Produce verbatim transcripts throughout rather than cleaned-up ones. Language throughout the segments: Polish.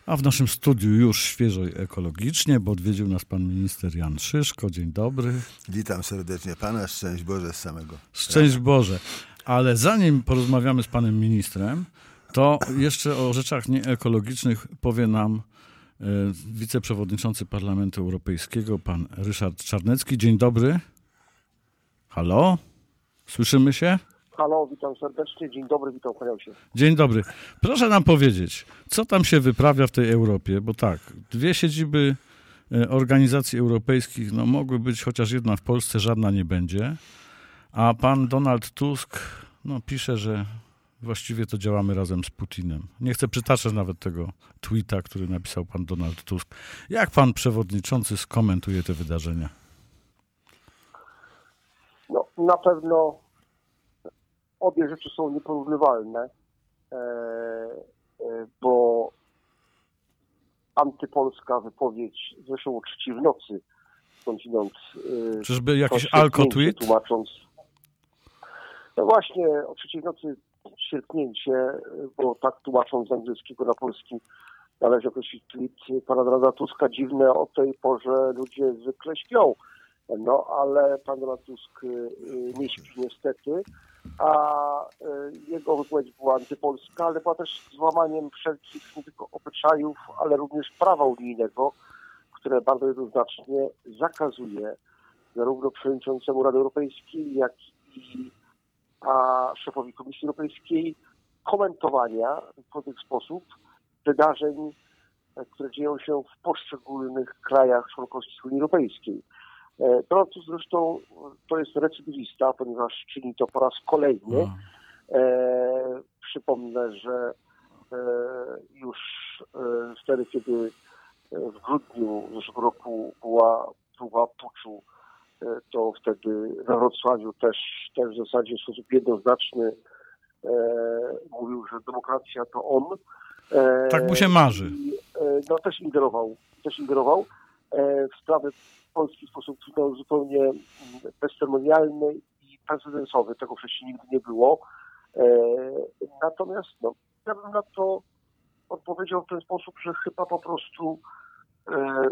A w naszym studiu już świeżo i ekologicznie, bo odwiedził nas pan minister Jan Szyszko. Dzień dobry. Witam serdecznie pana, szczęść Boże z samego. Szczęść Boże. Ale zanim porozmawiamy z panem ministrem, to jeszcze o rzeczach nieekologicznych powie nam e, wiceprzewodniczący Parlamentu Europejskiego, pan Ryszard Czarnecki. Dzień dobry. Halo? Słyszymy się? Halo, witam serdecznie. Dzień dobry, witam, kłaniam się. Dzień dobry. Proszę nam powiedzieć, co tam się wyprawia w tej Europie, bo tak, dwie siedziby organizacji europejskich, no mogły być, chociaż jedna w Polsce, żadna nie będzie, a pan Donald Tusk, no pisze, że właściwie to działamy razem z Putinem. Nie chcę przytaczać nawet tego tweeta, który napisał pan Donald Tusk. Jak pan przewodniczący skomentuje te wydarzenia? No, na pewno obie rzeczy są nieporównywalne, e, e, bo antypolska wypowiedź, zresztą o trzeciej w nocy, skądinąd... E, Czyżby jakiś alko-tweet? Tłumacząc, no właśnie, o trzeciej w nocy sierpnięcie, bo tak tłumacząc z angielskiego na polski, należy określić tweet pana Donalda Tuska. Dziwne, o tej porze ludzie zwykle śpią. No, ale pan Donald Tusk nie śpi niestety, a jego wypowiedź była antypolska, ale była też złamaniem wszelkich nie tylko obyczajów, ale również prawa unijnego, które bardzo jednoznacznie zakazuje zarówno przewodniczącemu Rady Europejskiej, jak i a szefowi Komisji Europejskiej komentowania w pewien sposób wydarzeń, które dzieją się w poszczególnych krajach członkowskich Unii Europejskiej. Donald Tusk zresztą to jest recydywista, ponieważ czyni to po raz kolejny. E, przypomnę, że e, już e, wtedy, kiedy w grudniu zeszłego roku była próba puczu, e, to wtedy we Wrocławiu też, też w zasadzie w sposób jednoznaczny e, mówił, że demokracja to on. E, tak mu się marzy. I, e, no też ingerował, też ingerował e, w sprawy Polski w sposób no, zupełnie bezceremonialny i prezydensowy. Tego wcześniej nigdy nie było. E, natomiast no, ja bym na to odpowiedział w ten sposób, że chyba po prostu e,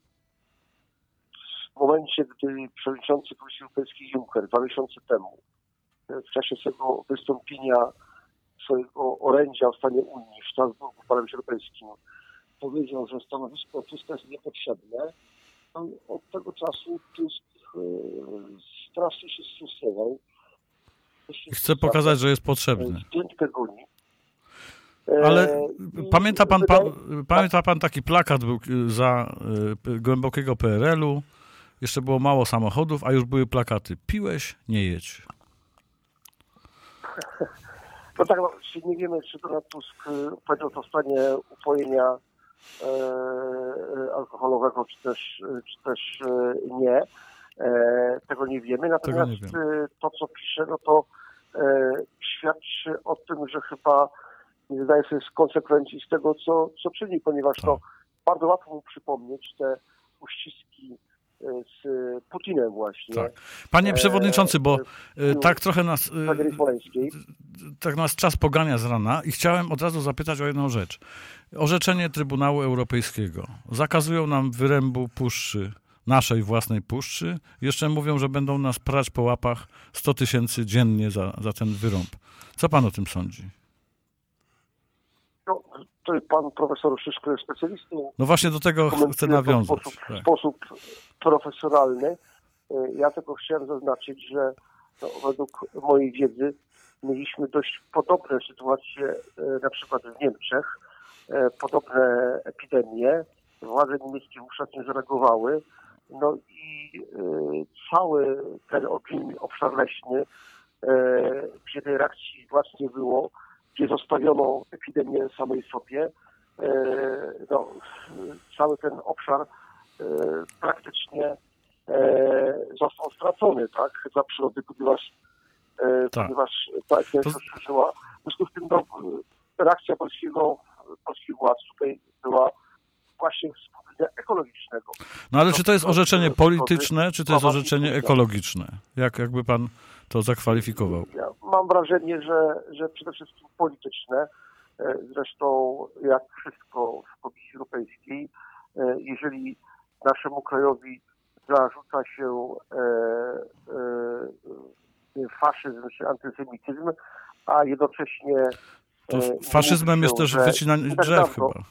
w momencie, gdy przewodniczący Komisji Europejskiej Juncker dwa miesiące temu e, w czasie swojego wystąpienia, swojego orędzia w stanie Unii w Strasburgu w Parlamencie Europejskim powiedział, że stanowisko Tuska jest niepotrzebne, od tego czasu Tusk e, strasznie się stresował. Chcę pokazać, że jest potrzebny. Piętkę goni. Ale e, pamięta pan, wydaje... pan, pamięta pan taki plakat był za y, głębokiego P R L-u, jeszcze było mało samochodów, a już były plakaty. Piłeś, nie jedź. No tak, no, nie wiemy, czy Donald Tusk powiedział to w stanie upojenia E, alkoholowego, czy też, czy też e, nie. E, tego nie wiemy. Natomiast nie wiem. To, co pisze, no to e, świadczy o tym, że chyba nie zdaje sobie z konsekwencji z tego, co, co czyni, ponieważ to bardzo łatwo mu przypomnieć te uściski z Putinem właśnie. Tak. Panie przewodniczący, bo e, tak trochę nas e, tak nas czas pogania z rana i chciałem od razu zapytać o jedną rzecz. Orzeczenie Trybunału Europejskiego. Zakazują nam wyrębu puszczy, naszej własnej puszczy. Jeszcze mówią, że będą nas prać po łapach sto tysięcy dziennie za, za ten wyrąb. Co pan o tym sądzi? No, to pan profesor Szyszko jest specjalistą. No właśnie do tego chcę nawiązać. W sposób, tak. w sposób profesjonalny. Ja tylko chciałem zaznaczyć, że no, według mojej wiedzy mieliśmy dość podobne sytuacje na przykład w Niemczech, podobne epidemie. Władze niemieckie wówczas nie zareagowały. No i cały ten obszar leśny, gdzie tej reakcji władz nie było, gdzie zostawiono epidemię samej sobie, no, cały ten obszar praktycznie został stracony, tak, dla przyrody, ponieważ, tak. ponieważ ta epidemia się rozszerzyła. W związku z tym no, reakcja polskiego, polskich władz tutaj była właśnie z punktu widzenia ekologicznego. No ale czy to jest orzeczenie polityczne, czy to jest orzeczenie ekologiczne? Jak jakby pan to zakwalifikował? Ja mam wrażenie, że, że przede wszystkim polityczne. Zresztą jak wszystko w Komisji jeżeli naszemu krajowi zarzuca się e, e, faszyzm czy antysemityzm, a jednocześnie... To e, faszyzmem mówi jest się, też że wycinanie nie tak drzew dawno, chyba.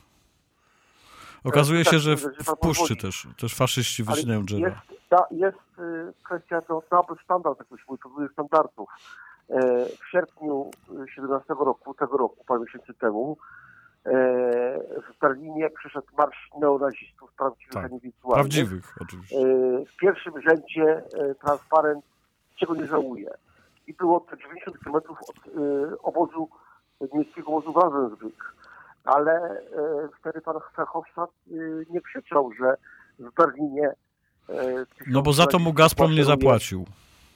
Okazuje tak, się, że w, że w pan puszczy pozwoli. też, też faszyści Ale wycinają drzewa. Jest, ta, jest y, kwestia to double standard, jak myśmy mówili, standardów. E, w sierpniu siedemnastego roku, tego roku, parę miesięcy temu, e, w Berlinie przyszedł marsz neonazistów prawdziwych, Tak, a nie wirtualnych. Prawdziwych oczywiście. E, w pierwszym rzędzie e, transparent, czego nie żałuje. I było to dziewięćdziesiąt kilometrów od e, obozu, niemieckiego obozu Ravensbrück. Ale e, wtedy pan Verhofstadt e, nie krzyczał, że w Berlinie e, No bo za to mu Gazprom nie zapłacił.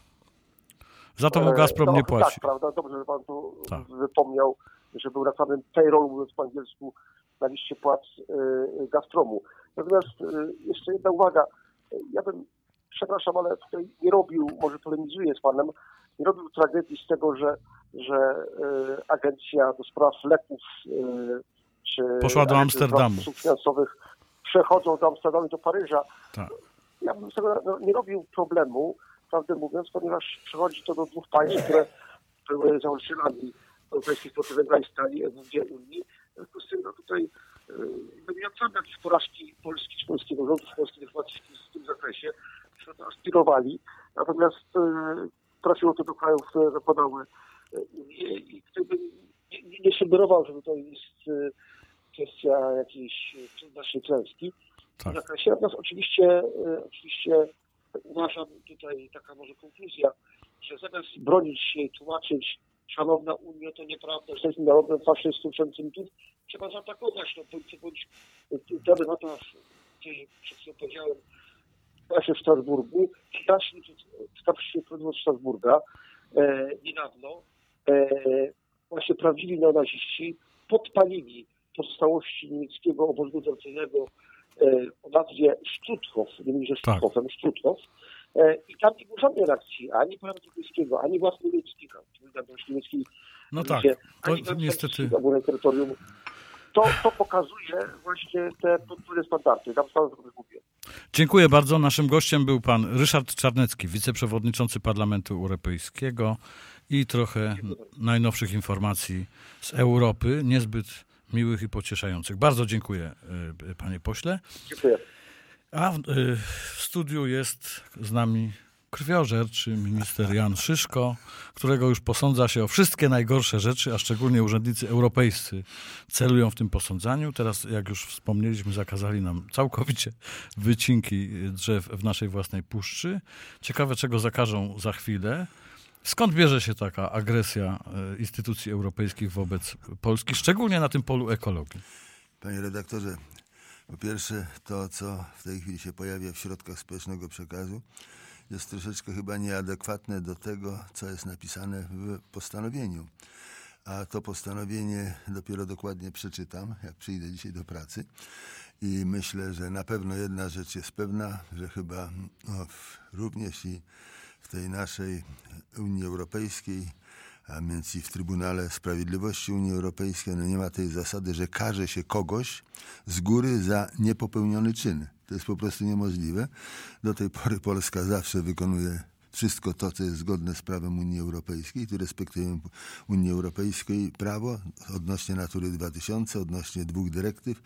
Za to mu Gazprom no, nie płaci. Tak, prawda, dobrze, że pan tu Tak. wypomniał, że był na samym payroll, mówiąc po angielsku, na liście płac e, Gazpromu. Natomiast e, jeszcze jedna uwaga. Ja bym, przepraszam, ale tutaj nie robił, może polemizuję z panem, nie robił tragedii z tego, że, że e, agencja do spraw leków e, czy Poszła do Agencja Amsterdamu. do spraw finansowych przechodzą do Amsterdamu i do Paryża. Tak. Ja bym z tego no, nie robił problemu, prawdę mówiąc, ponieważ przechodzi to do dwóch państw, które były założycielami Europejskiej Wspólnoty Węgla i Stali, Unii. W związku z tym no, tutaj no, nie oceniam jakieś porażki Polski czy polskiego rządu, czy polskiej dyplomacji w tym zakresie, że to aspirowali. Natomiast e, trafiło to do krajów, które zapadały Unię i gdybym nie, nie, nie sugerował, że to jest e, kwestia jakiejś naszej klęski. Tak. W zakresie. Natomiast oczywiście, e, oczywiście uważam tutaj taka może konkluzja, że zamiast bronić się i tłumaczyć, szanowna Unia, to nieprawda, że jesteśmy narodem faszystów, centymetrów, trzeba zaatakować. No, bądź, bądź ta debata, której przed chwilą powiedziałem, właśnie w Strasburgu, starszy prezydent Strasburga e, niedawno, e, właśnie prawdziwi neonaziści podpalili pozostałości niemieckiego obozu koncentracyjnego e, o nazwie Stutthof, nie mówię, że Stutthofem, tak. Stutthof. E, I tam nie było żadnej reakcji, ani pana Europejskiego, ani władz niemieckich, niemieckiej, No tak, to niestety... na terytorium. To, to pokazuje właśnie te podwójne standardy. Tam sam sobie mówię. Dziękuję bardzo. Naszym gościem był pan Ryszard Czarnecki, wiceprzewodniczący Parlamentu Europejskiego i trochę najnowszych informacji z Europy, niezbyt miłych i pocieszających. Bardzo dziękuję, panie pośle. Dziękuję. A w, w studiu jest z nami krwiożerczy minister Jan Szyszko, którego już posądza się o wszystkie najgorsze rzeczy, a szczególnie urzędnicy europejscy celują w tym posądzaniu. Teraz, jak już wspomnieliśmy, zakazali nam całkowicie wycinki drzew w naszej własnej puszczy. Ciekawe, czego zakażą za chwilę. Skąd bierze się taka agresja instytucji europejskich wobec Polski, szczególnie na tym polu ekologii? Panie redaktorze, po pierwsze to, co w tej chwili się pojawia w środkach społecznego przekazu, jest troszeczkę chyba nieadekwatne do tego, co jest napisane w postanowieniu. A to postanowienie dopiero dokładnie przeczytam, jak przyjdę dzisiaj do pracy. I myślę, że na pewno jedna rzecz jest pewna, że chyba no, w, również i w tej naszej Unii Europejskiej, a więc i w Trybunale Sprawiedliwości Unii Europejskiej, no nie ma tej zasady, że karze się kogoś z góry za niepopełniony czyn. To jest po prostu niemożliwe. Do tej pory Polska zawsze wykonuje wszystko to, co jest zgodne z prawem Unii Europejskiej. Tu respektujemy Unii Europejskiej prawo odnośnie Natury dwa tysiące, odnośnie dwóch dyrektyw,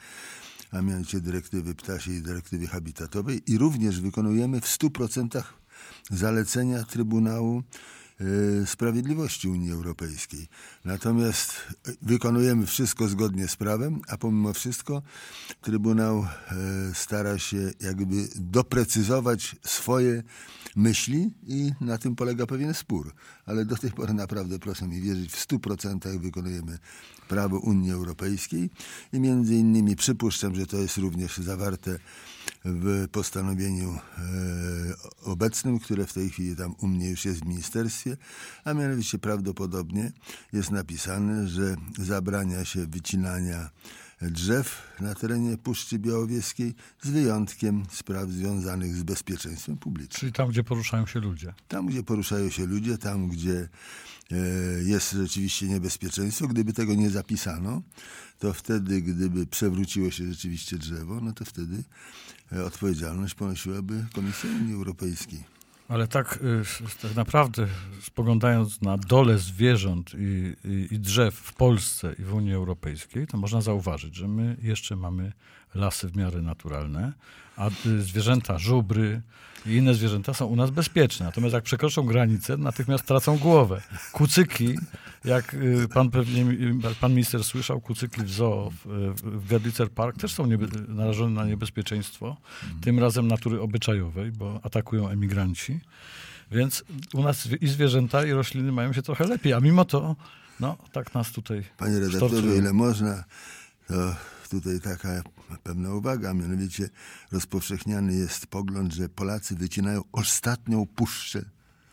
a mianowicie dyrektywy ptasiej i dyrektywy habitatowej i również wykonujemy w stu procentach zalecenia Trybunału Sprawiedliwości Unii Europejskiej. Natomiast wykonujemy wszystko zgodnie z prawem, a pomimo wszystko Trybunał stara się jakby doprecyzować swoje myśli i na tym polega pewien spór. Ale do tej pory naprawdę, proszę mi wierzyć, w stu procentach wykonujemy prawo Unii Europejskiej i między innymi przypuszczam, że to jest również zawarte w postanowieniu e, obecnym, które w tej chwili tam u mnie już jest w ministerstwie, a mianowicie prawdopodobnie jest napisane, że zabrania się wycinania drzew na terenie Puszczy Białowieskiej, z wyjątkiem spraw związanych z bezpieczeństwem publicznym. Czyli tam, gdzie poruszają się ludzie. Tam, gdzie poruszają się ludzie, tam, gdzie e, jest rzeczywiście niebezpieczeństwo. Gdyby tego nie zapisano, to wtedy, gdyby przewróciło się rzeczywiście drzewo, no to wtedy e, odpowiedzialność ponosiłaby Komisja Unii Europejskiej. Ale tak, y, tak naprawdę spoglądając na dolę zwierząt i, i, i drzew w Polsce i w Unii Europejskiej, to można zauważyć, że my jeszcze mamy lasy w miarę naturalne, a y, zwierzęta, żubry i inne zwierzęta są u nas bezpieczne. Natomiast jak przekroczą granicę, natychmiast tracą głowę. Kucyki, jak y, pan pewnie, jak pan minister słyszał, kucyki w zoo w, w Gedlicer Park też są niebe, narażone na niebezpieczeństwo, tym razem natury obyczajowej, bo atakują emigranci. Więc u nas i zwierzęta, i rośliny mają się trochę lepiej, a mimo to, no, tak nas tutaj Panie redaktorze, o ile można, to tutaj taka pewna uwaga, mianowicie rozpowszechniany jest pogląd, że Polacy wycinają ostatnią puszczę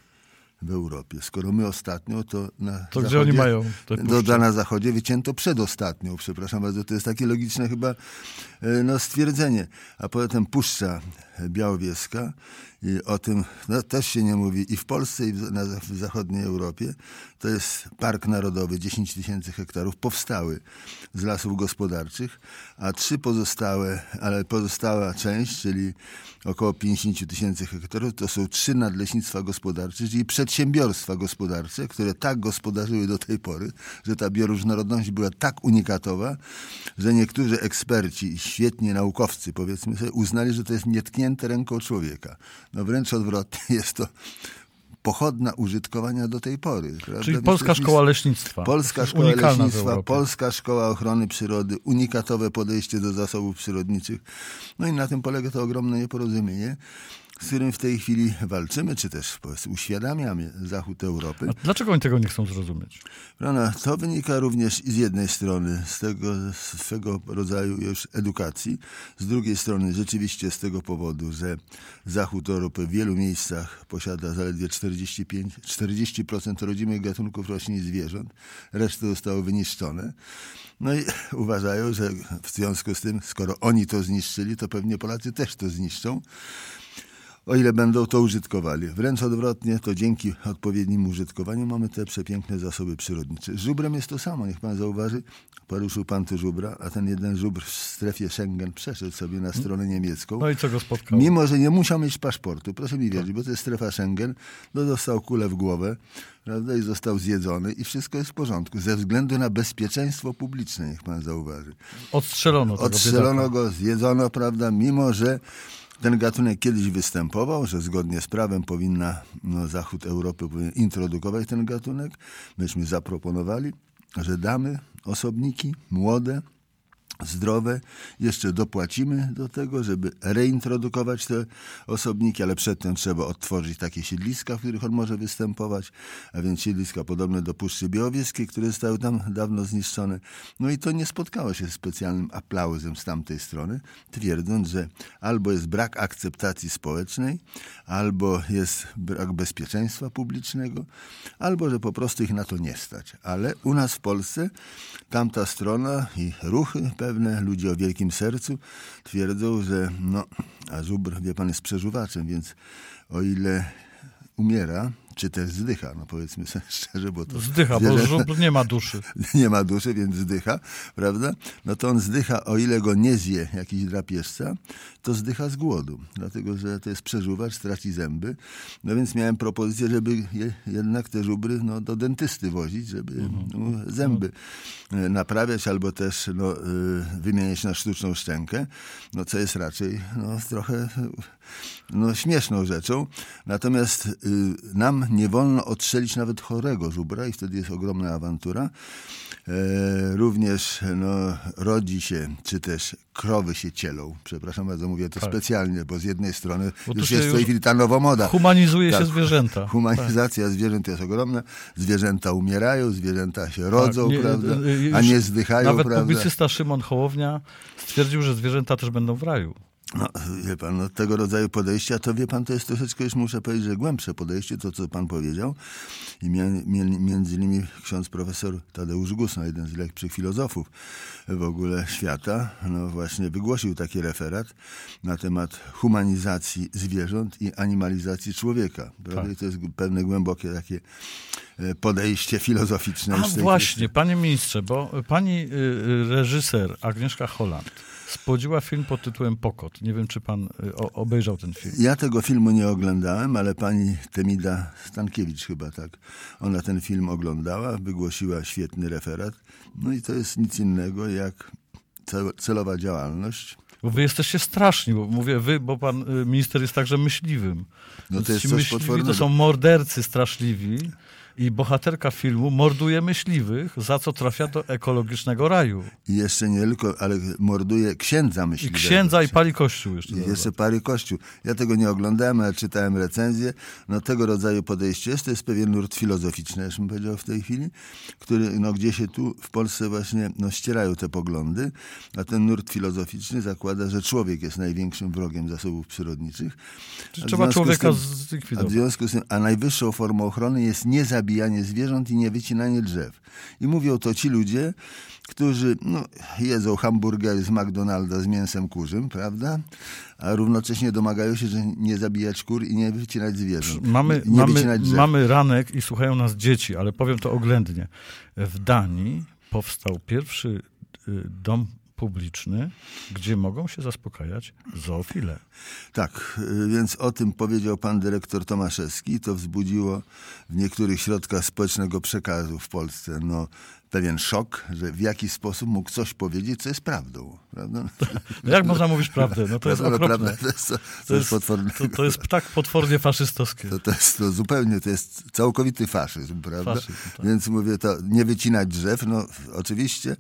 w Europie. Skoro my ostatnio, to na To zachodzie, gdzie oni mają te to, to na zachodzie wycięto przedostatnią. Przepraszam bardzo, to jest takie logiczne chyba no, stwierdzenie. A potem Puszcza Białowieska, i o tym no, też się nie mówi i w Polsce, i w, na, w zachodniej Europie. To jest park narodowy, dziesięć tysięcy hektarów, powstały z lasów gospodarczych, a trzy pozostałe, ale pozostała część, czyli około pięćdziesiąt tysięcy hektarów, to są trzy nadleśnictwa gospodarcze, czyli przedsiębiorstwa gospodarcze, które tak gospodarzyły do tej pory, że ta bioróżnorodność była tak unikatowa, że niektórzy eksperci, świetni naukowcy, powiedzmy sobie, uznali, że to jest nietknięte ręką człowieka. No wręcz odwrotnie, jest to pochodna użytkowania do tej pory. Prawda? Czyli Polska Szkoła Leśnictwa. Polska Szkoła Leśnictwa, Polska Szkoła Ochrony Przyrody, unikatowe podejście do zasobów przyrodniczych. No i na tym polega to ogromne nieporozumienie, z którym w tej chwili walczymy, czy też uświadamiamy Zachód Europy. A dlaczego oni tego nie chcą zrozumieć? Prawda? To wynika również z jednej strony z tego swego rodzaju już edukacji, z drugiej strony rzeczywiście z tego powodu, że Zachód Europy w wielu miejscach posiada zaledwie czterdzieści pięć czterdzieści procent rodzimych gatunków roślin i zwierząt, reszta zostało wyniszczone. No i uważają, że w związku z tym, skoro oni to zniszczyli, to pewnie Polacy też to zniszczą, o ile będą to użytkowali. Wręcz odwrotnie, to dzięki odpowiedniemu użytkowaniu mamy te przepiękne zasoby przyrodnicze. Z żubrem jest to samo, niech pan zauważy. Poruszył pan tu żubra, a ten jeden żubr w strefie Schengen przeszedł sobie na stronę niemiecką. No i co go spotkało? Mimo, że nie musiał mieć paszportu, proszę mi wierzyć, bo to jest strefa Schengen, no dostał kulę w głowę, prawda, i został zjedzony i wszystko jest w porządku. Ze względu na bezpieczeństwo publiczne, niech pan zauważy. Odstrzelono tego Odstrzelono biedaka. go, zjedzono, prawda, mimo że ten gatunek kiedyś występował, że zgodnie z prawem powinna, no, Zachód Europy powinien introdukować ten gatunek. Myśmy zaproponowali, że damy osobniki młode, zdrowe, jeszcze dopłacimy do tego, żeby reintrodukować te osobniki, ale przedtem trzeba odtworzyć takie siedliska, w których on może występować, a więc siedliska podobne do Puszczy Białowieskiej, które zostały tam dawno zniszczone. No i to nie spotkało się z specjalnym aplauzem z tamtej strony, twierdząc, że albo jest brak akceptacji społecznej, albo jest brak bezpieczeństwa publicznego, albo że po prostu ich na to nie stać. Ale u nas w Polsce tamta strona i ruchy pewne, ludzie o wielkim sercu twierdzą, że no, a żubr, wie pan, jest przeżuwaczem, więc o ile umiera, czy też zdycha, no powiedzmy sobie szczerze, bo to... Zdycha, bo żubr nie ma duszy. Nie ma duszy, więc zdycha, prawda? No to on zdycha, o ile go nie zje jakiś drapieżca, to zdycha z głodu, dlatego że to jest przeżuwacz, straci zęby. No więc miałem propozycję, żeby je, jednak te żubry no, do dentysty wozić, żeby mhm. no, zęby mhm. naprawiać albo też no, wymieniać na sztuczną szczękę, no co jest raczej no, trochę no, śmieszną rzeczą. Natomiast y, nam nie wolno odstrzelić nawet chorego żubra i wtedy jest ogromna awantura. E, również no, rodzi się, czy też krowy się cielą. Przepraszam bardzo, mówię to tak. specjalnie, bo z jednej strony bo już jest w tej chwili ta nowa moda. Humanizuje tak. się zwierzęta. Humanizacja tak. zwierząt jest ogromna. Zwierzęta umierają, zwierzęta się rodzą, tak. nie, prawda? A nie zdychają, nawet prawda? Nawet publicysta Szymon Hołownia stwierdził, że zwierzęta też będą w raju. No, wie pan, no, tego rodzaju podejścia, to wie pan, to jest troszeczkę, już muszę powiedzieć, że głębsze podejście, to co pan powiedział. I mie- mie- między innymi ksiądz profesor Tadeusz Gusno, jeden z lepszych filozofów w ogóle świata, no właśnie wygłosił taki referat na temat humanizacji zwierząt i animalizacji człowieka. Tak. I to jest pewne głębokie takie podejście filozoficzne. A właśnie, kwestii. Panie ministrze, bo pani y, reżyser Agnieszka Holland spodziła film pod tytułem Pokot. Nie wiem, czy pan o, obejrzał ten film. Ja tego filmu nie oglądałem, ale pani Temida Stankiewicz chyba tak. Ona ten film oglądała, wygłosiła świetny referat. No i to jest nic innego jak celowa działalność. Bo wy jesteście straszni, bo mówię wy, bo pan minister jest także myśliwym. No to jest ci coś myśliwi potwornego. To są mordercy straszliwi. I bohaterka filmu morduje myśliwych, za co trafia do ekologicznego raju. I jeszcze nie tylko, ale morduje księdza myśliwego. I księdza i pali kościół jeszcze. I jeszcze pali kościół. Ja tego nie oglądałem, ale czytałem recenzję. No tego rodzaju podejście jest, to jest pewien nurt filozoficzny, już bym powiedział w tej chwili, który, no gdzie się tu w Polsce właśnie no, ścierają te poglądy, a ten nurt filozoficzny zakłada, że człowiek jest największym wrogiem zasobów przyrodniczych. Trzeba człowieka zlikwidować. A w związku z tym, a najwyższą formą ochrony jest niezabijanie zabijanie zwierząt i niewycinanie drzew. I mówią to ci ludzie, którzy no, jedzą hamburgery z McDonalda z mięsem kurzym, prawda? A równocześnie domagają się, że nie zabijać kur i nie wycinać zwierząt. Mamy, nie mamy, wycinać drzew. mamy ranek i słuchają nas dzieci, ale powiem to oględnie. W Danii powstał pierwszy dom publiczny, gdzie mogą się zaspokajać zoofile. Tak, więc o tym powiedział pan dyrektor Tomaszewski. To wzbudziło w niektórych środkach społecznego przekazu w Polsce no, pewien szok, że w jaki sposób mógł coś powiedzieć, co jest prawdą. Prawda? No jak można mówić prawdę? No to jest okropne. Prawda, to jest, to, to, to, jest, potworne. To, to jest tak potwornie faszystowskie. To, to jest to zupełnie, to jest całkowity faszyzm, prawda? Faszyzm, tak. Więc mówię to, nie wycinać drzew, no oczywiście,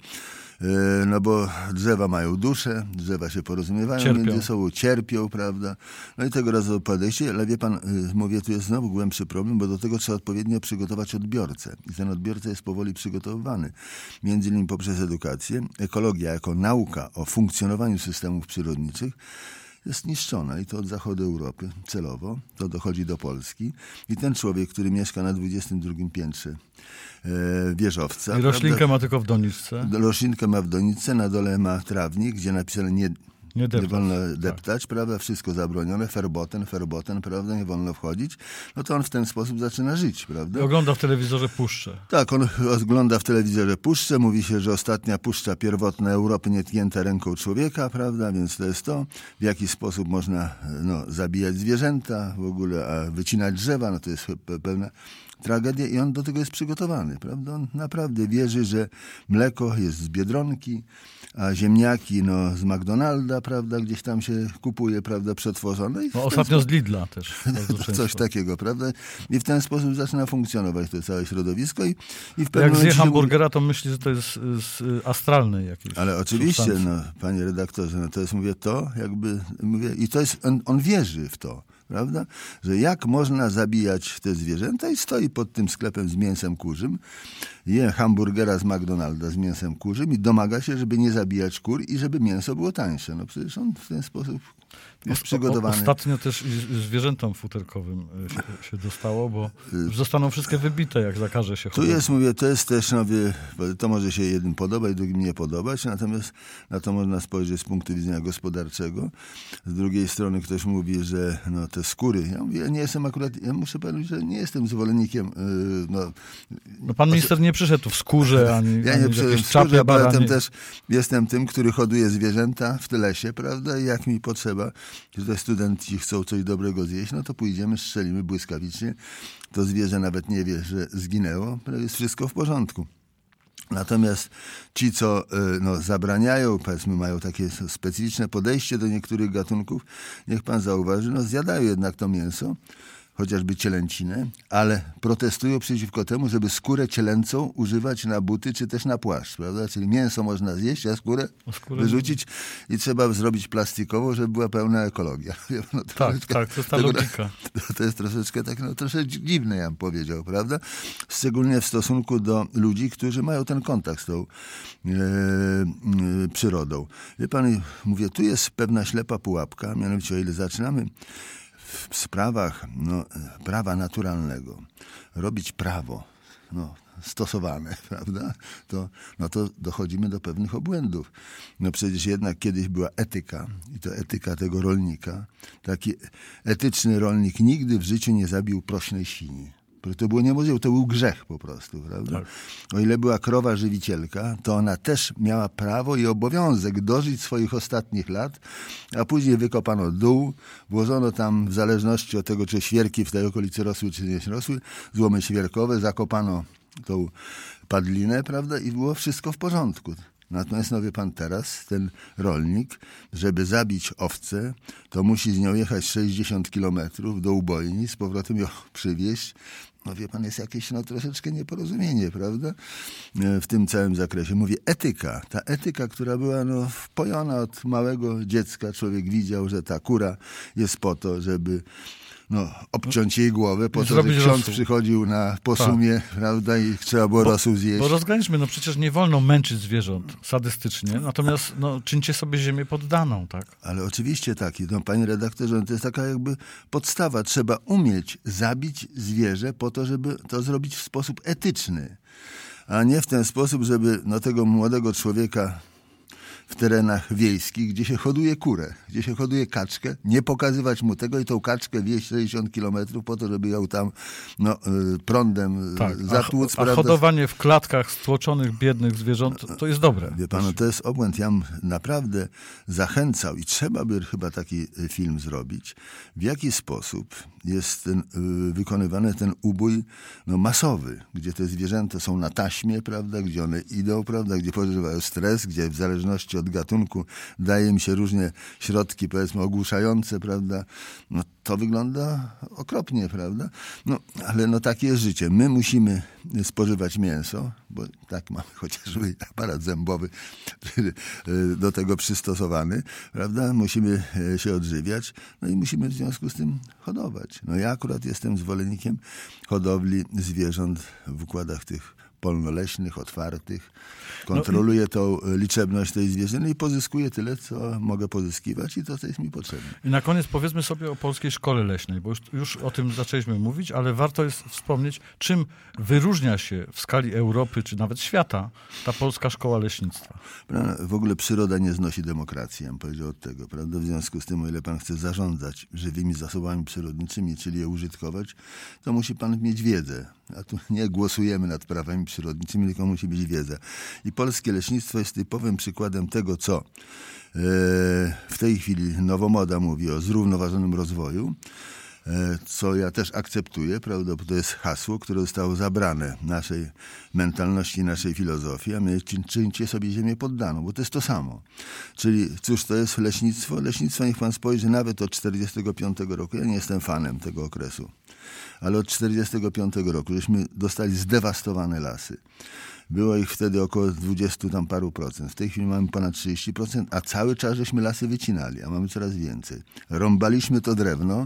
no bo drzewa mają duszę, drzewa się porozumiewają cierpią. między sobą, cierpią, prawda? No i tego rodzaju podejście, ale wie pan, mówię, tu jest znowu głębszy problem, bo do tego trzeba odpowiednio przygotować odbiorcę. I ten odbiorca jest powoli przygotowywany. Między innymi poprzez edukację. Ekologia jako nauka o funkcjonowaniu systemów przyrodniczych jest niszczona i to od zachodu Europy celowo. To dochodzi do Polski. I ten człowiek, który mieszka na dwudziestym drugim piętrze e, wieżowca. I roślinkę prawda? ma tylko w doniczce. Roślinkę ma w doniczce, na dole ma trawnik, gdzie napisane nie, nie, nie wolno deptać, tak. Prawda? Wszystko zabronione, ferboten, ferboten, prawda? Nie wolno wchodzić. No to on w ten sposób zaczyna żyć, prawda? I ogląda w telewizorze puszczę. Tak, on ogląda w telewizorze puszczę. Mówi się, że ostatnia puszcza pierwotna Europy nietknięta ręką człowieka, prawda? Więc to jest to, w jaki sposób można no, zabijać zwierzęta w ogóle, a wycinać drzewa, no to jest pewna tragedia i on do tego jest przygotowany, prawda? On naprawdę wierzy, że mleko jest z Biedronki, a ziemniaki no, z McDonalda, prawda, gdzieś tam się kupuje, prawda, przetworzone. I no, ostatnio sposób... z Lidla też. Coś takiego, prawda? I w ten sposób zaczyna funkcjonować to całe środowisko. I, i w pewnym Jak zje momencie... hamburgera, to myśli, że to jest z astralnej jakiejś Ale oczywiście, substancji. no, panie redaktorze, no to jest, mówię, to jakby, mówię, i to jest, on, on wierzy w to. Prawda? Że jak można zabijać te zwierzęta i stoi pod tym sklepem z mięsem kurzym, je hamburgera z McDonalda z mięsem kurzym i domaga się, żeby nie zabijać kur i żeby mięso było tańsze. No przecież on w ten sposób jest o, przygotowany. O, ostatnio też zwierzętom futerkowym się, się dostało, bo zostaną wszystkie wybite, jak zakaże się hodowli. Tu jest, mówię, to jest też, no, wie, to może się jednym podobać, drugim nie podobać, natomiast na to można spojrzeć z punktu widzenia gospodarczego. Z drugiej strony ktoś mówi, że no, te skóry, ja mówię, ja nie jestem akurat, ja muszę powiedzieć, że nie jestem zwolennikiem, yy, no, no pan minister nie przyszedł w skórze, ani ja nie ani przyszedłem w skórze, a potem też jestem tym, który hoduje zwierzęta w lesie, prawda, i jak mi potrzeba, że te studenci chcą coś dobrego zjeść, no to pójdziemy, strzelimy błyskawicznie, to zwierzę nawet nie wie, że zginęło, jest wszystko w porządku. Natomiast ci, co no, zabraniają, powiedzmy, mają takie specyficzne podejście do niektórych gatunków, niech pan zauważy, no zjadają jednak to mięso, chociażby cielęcinę, ale protestują przeciwko temu, żeby skórę cielęcą używać na buty czy też na płaszcz, prawda? Czyli mięso można zjeść, a skórę, skórę wyrzucić i trzeba zrobić plastikową, żeby była pełna ekologia. No, tak, tak, to jest ta logika. To, to jest troszeczkę tak, no troszeczkę dziwne, ja bym powiedział, prawda? Szczególnie w stosunku do ludzi, którzy mają ten kontakt z tą e, e, przyrodą. Wie pan, mówię, tu jest pewna ślepa pułapka, mianowicie o ile zaczynamy w sprawach no, prawa naturalnego robić prawo no, stosowane, prawda, to, no to dochodzimy do pewnych obłędów. No przecież jednak kiedyś była etyka i to etyka tego rolnika. Taki etyczny rolnik nigdy w życiu nie zabił prośnej świni. To było niemożliwe, to był grzech po prostu, prawda? Tak. O ile była krowa żywicielka, to ona też miała prawo i obowiązek dożyć swoich ostatnich lat, a później wykopano dół, włożono tam w zależności od tego, czy świerki w tej okolicy rosły, czy nie rosły, złomy świerkowe, zakopano tą padlinę, prawda? I było wszystko w porządku. Natomiast, no wie pan, teraz ten rolnik, żeby zabić owcę, to musi z nią jechać sześćdziesiąt kilometrów do ubojni, z powrotem ją przywieźć. No wie pan, jest jakieś no, troszeczkę nieporozumienie, prawda? W tym całym zakresie. Mówię, etyka. Ta etyka, która była no, wpojona od małego dziecka. Człowiek widział, że ta kura jest po to, żeby no, obciąć jej głowę, po to, że ksiądz rosół. Przychodził na posumie, tak. prawda, i trzeba było bo, rosół zjeść. Bo rozgraniczmy, no przecież nie wolno męczyć zwierząt sadystycznie, natomiast no, czyńcie sobie ziemię poddaną, tak? Ale oczywiście tak. No, panie redaktorze, to jest taka jakby podstawa. Trzeba umieć zabić zwierzę po to, żeby to zrobić w sposób etyczny, a nie w ten sposób, żeby no, tego młodego człowieka w terenach wiejskich, gdzie się hoduje kurę, gdzie się hoduje kaczkę, nie pokazywać mu tego i tą kaczkę wieść sześćdziesiąt kilometrów po to, żeby ją tam no, prądem tak, zatłuc. A, a hodowanie w klatkach stłoczonych, biednych zwierząt, to jest dobre. Wie pan, no, to jest obłęd. Ja bym naprawdę zachęcał i trzeba by chyba taki film zrobić, w jaki sposób jest ten, y, wykonywany ten ubój no, masowy, gdzie te zwierzęta są na taśmie, prawda, gdzie one idą, prawda, gdzie przeżywają stres, gdzie w zależności od gatunku daje im się różne środki, powiedzmy, ogłuszające, prawda, no to wygląda okropnie, prawda, no ale no takie jest życie. My musimy spożywać mięso, bo tak mamy chociażby aparat zębowy do tego przystosowany, prawda, musimy się odżywiać, no i musimy w związku z tym hodować. No ja akurat jestem zwolennikiem hodowli zwierząt w układach tych polnoleśnych, otwartych. Kontroluję tą liczebność tej zwierzyny i pozyskuję tyle, co mogę pozyskiwać i to, co jest mi potrzebne. I na koniec powiedzmy sobie o Polskiej Szkole Leśnej, bo już, już o tym zaczęliśmy mówić, ale warto jest wspomnieć, czym wyróżnia się w skali Europy, czy nawet świata, ta Polska Szkoła Leśnictwa. W ogóle przyroda nie znosi demokracji, ja bym powiedział od tego, prawda? W związku z tym, o ile pan chce zarządzać żywymi zasobami przyrodniczymi, czyli je użytkować, to musi pan mieć wiedzę. A tu nie głosujemy nad prawami przyrodniczymi, tylko musi być wiedza. I polskie leśnictwo jest typowym przykładem tego, co e, w tej chwili nowomoda mówi o zrównoważonym rozwoju, e, co ja też akceptuję, prawda, bo to jest hasło, które zostało zabrane naszej mentalności, naszej filozofii, a my czyńcie sobie ziemię poddaną, bo to jest to samo. Czyli cóż to jest leśnictwo? Leśnictwo, niech pan spojrzy, nawet od czterdziestego piątego roku, ja nie jestem fanem tego okresu, ale od czterdziestego piątego roku, żeśmy dostali zdewastowane lasy. Było ich wtedy około dwudziestu tam paru procent. W tej chwili mamy ponad trzydzieści procent, a cały czas żeśmy lasy wycinali, a mamy coraz więcej. Rąbaliśmy to drewno.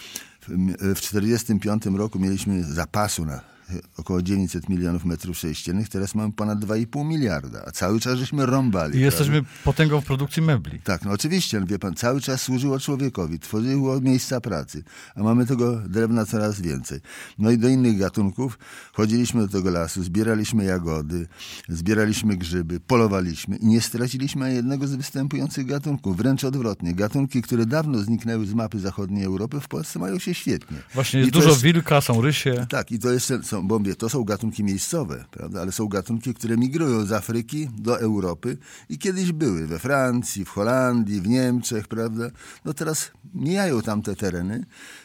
W czterdziestym piątym roku mieliśmy zapasu na około dziewięćset milionów metrów sześciennych, teraz mamy ponad dwa i pół miliarda, a cały czas żeśmy rąbali. I jesteśmy prawda? potęgą w produkcji mebli. Tak, no oczywiście, wie pan, cały czas służyło człowiekowi, tworzyło miejsca pracy, a mamy tego drewna coraz więcej. No i do innych gatunków chodziliśmy do tego lasu, zbieraliśmy jagody, zbieraliśmy grzyby, polowaliśmy i nie straciliśmy ani jednego z występujących gatunków, wręcz odwrotnie. Gatunki, które dawno zniknęły z mapy zachodniej Europy, w Polsce mają się świetnie. Właśnie jest dużo jest, wilka, są rysie. Tak, i to jeszcze są, bo mówię, to są gatunki miejscowe, prawda? Ale są gatunki, które migrują z Afryki do Europy i kiedyś były we Francji, w Holandii, w Niemczech, prawda? No teraz mijają tam te tereny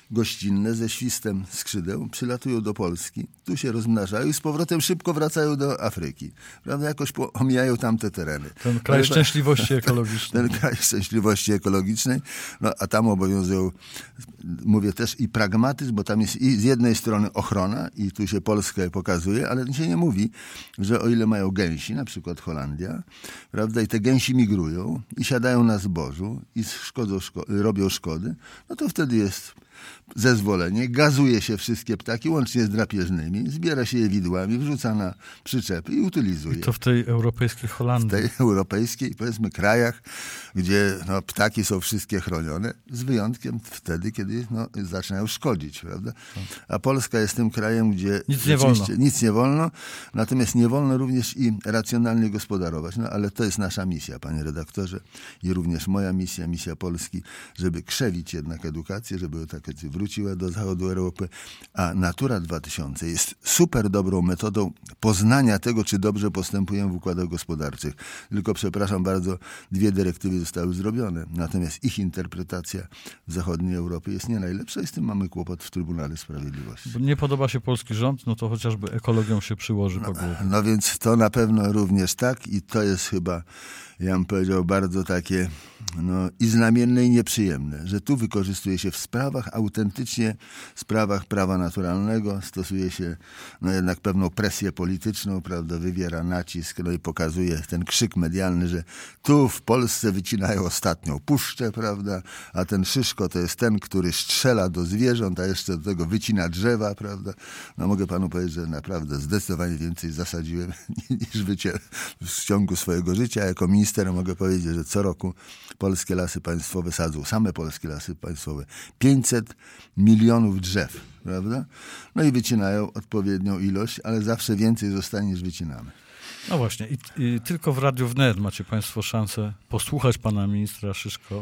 gościnne ze świstem skrzydeł przylatują do Polski, tu się rozmnażają i z powrotem szybko wracają do Afryki. Prawda? Jakoś po, omijają tamte tereny. Ten kraj szczęśliwości ekologicznej. Ten kraj szczęśliwości ekologicznej, no a tam obowiązują, mówię też i pragmatyzm, bo tam jest i z jednej strony ochrona i tu się Polskę pokazuje, ale się nie mówi, że o ile mają gęsi, na przykład Holandia, prawda, i te gęsi migrują i siadają na zbożu i szkodzą, szko- robią szkody, no to wtedy jest zezwolenie, gazuje się wszystkie ptaki, łącznie z drapieżnymi, zbiera się je widłami, wrzuca na przyczepy i utylizuje. I to w tej europejskiej Holandii. W tej europejskiej, powiedzmy, krajach, gdzie no, ptaki są wszystkie chronione, z wyjątkiem wtedy, kiedy no, zaczynają szkodzić, prawda? A Polska jest tym krajem, gdzie nic nie wolno. Nic nie wolno, natomiast nie wolno również i racjonalnie gospodarować. No ale to jest nasza misja, panie redaktorze, i również moja misja, misja Polski, żeby krzewić jednak edukację, żeby tak wróciła do zachodu Europy, a Natura dwa tysiące jest super dobrą metodą poznania tego, czy dobrze postępują w układach gospodarczych. Tylko, przepraszam bardzo, dwie dyrektywy zostały zrobione, natomiast ich interpretacja w zachodniej Europie jest nie najlepsza i z tym mamy kłopot w Trybunale Sprawiedliwości. Bo nie podoba się polski rząd, no to chociażby ekologią się przyłoży no, po głowie. No więc to na pewno również tak i to jest chyba, ja bym powiedział, bardzo takie no, i znamienne, i nieprzyjemne, że tu wykorzystuje się w sprawach, autentycznie sprawach prawa naturalnego, stosuje się no, jednak pewną presję polityczną, prawda, wywiera nacisk, no i pokazuje ten krzyk medialny, że tu w Polsce wycinają ostatnią puszczę, prawda, a ten Szyszko to jest ten, który strzela do zwierząt, a jeszcze do tego wycina drzewa, prawda. No mogę panu powiedzieć, że naprawdę zdecydowanie więcej zasadziłem niż wycię w ciągu swojego życia. Jako minister mogę powiedzieć, że co roku polskie lasy państwowe sadzą, same polskie lasy państwowe, pięćset milionów drzew, prawda? No i wycinają odpowiednią ilość, ale zawsze więcej zostanie niż wycinamy. No właśnie i, i tylko w Radiu Wnet macie państwo szansę posłuchać pana ministra Szyszko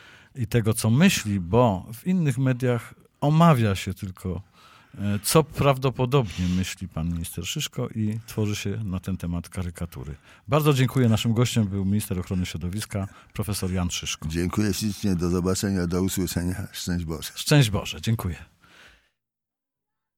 i tego, co myśli, bo w innych mediach omawia się tylko, co prawdopodobnie myśli pan minister Szyszko i tworzy się na ten temat karykatury. Bardzo dziękuję. Naszym gościem był minister ochrony środowiska, profesor Jan Szyszko. Dziękuję ślicznie. Do zobaczenia, do usłyszenia. Szczęść Boże. Szczęść Boże. Dziękuję.